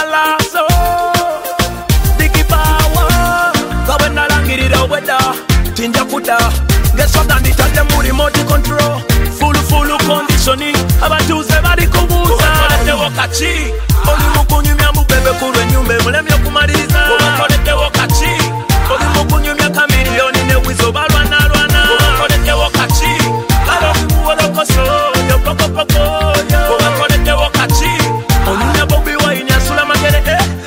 Malaso Diki Power Kawe nalangirira weda Tinja kuda Ngeswaga nditadde mu remote control Full conditioning Abatuze bali kubuuza Ubakoletewo kachi Oli mukunyumya mubebe kulwe nyumbe Mulemi okumaliriza Ubakoletewo kachi Oli mukunyumya kamiliyoni ne wizo balwana Ubakoletewo kachi Kalo kimuwolokoso Yo poko Ubakoletewo kachi Olunya Bobi Wine asula magere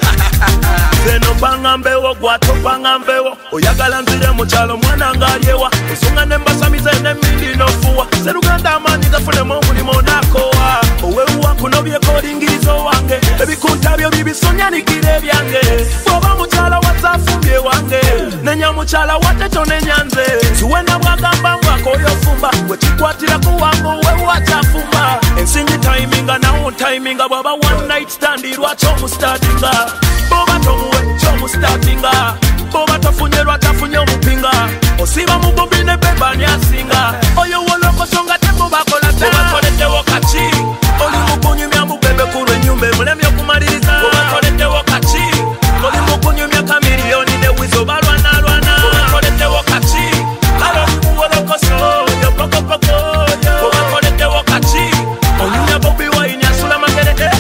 Zeno banga mbewo gwato banga mbewo Oyagala nzire mu kyalo mwana ngalyewa Osunga nembasamize n'emmindi n'ofuwa Seruganda amaanyi gafune mu mulimu nakowa Oweewa kuno byekolingirizo wange Ebikunta byo bibisonyanikira ebyange Bw'oba mukyala wazafumbye wange Nenya mukyala wateto nenyanze Suwena bwagamba ngwakoyofumba Wekikwatira ku wange oweewa kyafumba Ensingi timinga nawo timinga Bw'aba one night stand lwaki omustartinga Boba tomuwe chomustartinga Boba tofunyerwa tafunye omupinga Osiba mu Bobi ne Beba nyasinga Oyo woloko songa tembo bakola ta Ubakoletewo kachi Oli mukunyumya mu Bebe kulwe nyumbe Mulemi okumaliriza Ubakoletewo kachi Oli mukunyumya kamiliyoni ne wizo balwana Ubakoletewo kachi Kalo kimuwoloko so Yo poko Ubakoletewo kachi Olunya Bobi Wine asula magere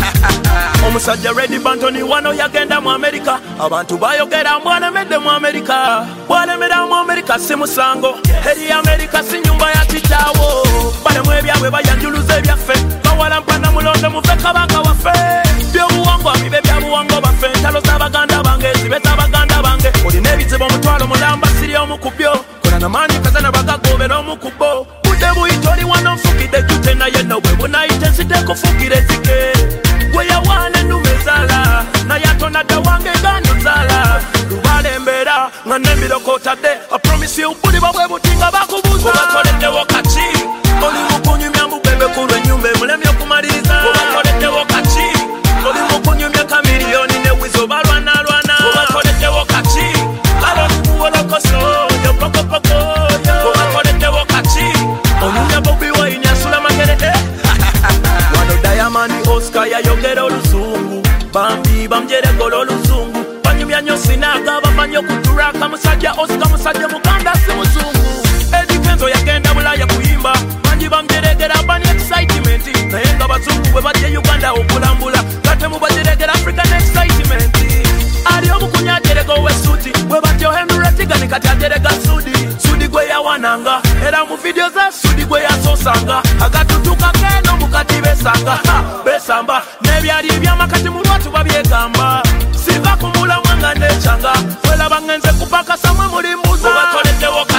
Omusajja Ready Bantoni wano yagenda mu America Abantu bayogera mbwalemedde mu America Bwalemera mu America si musango Eri America si nyumba ya kitaawo Balemu ebyabwe bayanjuluza ebyaffe Bawalampa na mulondo mufe kabaka waffe Byobuwangwa bibe byabuwangwa baffe Entalo z'abaganda bange zibe z'abaganda bange Olina ebizibu omutwalo mulamba siri omukubyo Kola namaanyi kazana bagagobera omukubbo Budde buyita oli wano nfukidde jute naye no bwe bunayite nsitekufukira ezike Gwe yawaana ennume zaala naye atonadde wange ganyuzaala lubalembera nga nembirokotadde I promise you buli babwe butinga bakubuuza Ubakoletewo kachi oli mukunyumya mu Bebe kulwe nyumbe mulemi okumaliriza Ubakoletewo kachi oli mukunyumya kamiliyoni ne wizo balwana Ubakoletewo kachi kalo kimuwolokoso yo poko Ubakoletewo kachi olunya Bobi Wine asula magere Wano Diamond Oscar yayogera oluzungu Bambi bamjeregola oluzungu Banyumya nnyo sinaga bamanyi okuturaka Musajja Oscar musajja muganda si muzungu Eddie Kenzo yagenda Bulaya kuyimba Bangi bamjeregera bani excitement Naye nga bazungu bwe badde Uganda okulambula Kate mubajeregera African excitement Ali omukunya aterega owesuti Bwe batyo Henry Retigani kati aterega Sudi gwe yawananga Era mu video za Sudi gwe yasosanga Agatutuka keno mukati besamba Nebyali ebyamakati mu lwatu babyegamba Siva kumula mwanga nechanga Wela bangenze kupaka samwe mulimbuza Ubakoletewo